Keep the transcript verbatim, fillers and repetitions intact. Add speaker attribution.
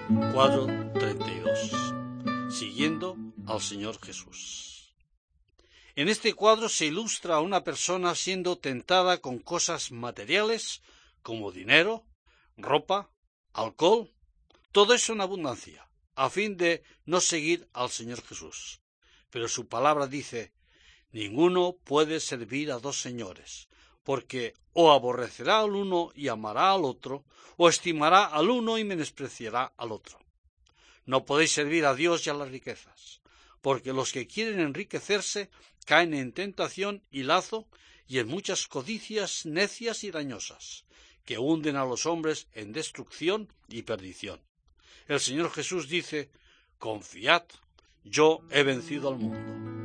Speaker 1: Cuadro treinta y dos. Siguiendo al Señor Jesús. En este cuadro se ilustra a una persona siendo tentada con cosas materiales como dinero, ropa, alcohol, todo eso en abundancia, a fin de no seguir al Señor Jesús. Pero su palabra dice: ninguno puede servir a dos señores, porque o aborrecerá al uno y amará al otro, o estimará al uno y menospreciará al otro. No podéis servir a Dios y a las riquezas, porque los que quieren enriquecerse caen en tentación y lazo y en muchas codicias necias y dañosas, que hunden a los hombres en destrucción y perdición. El Señor Jesús dice: confiad, yo he vencido al mundo.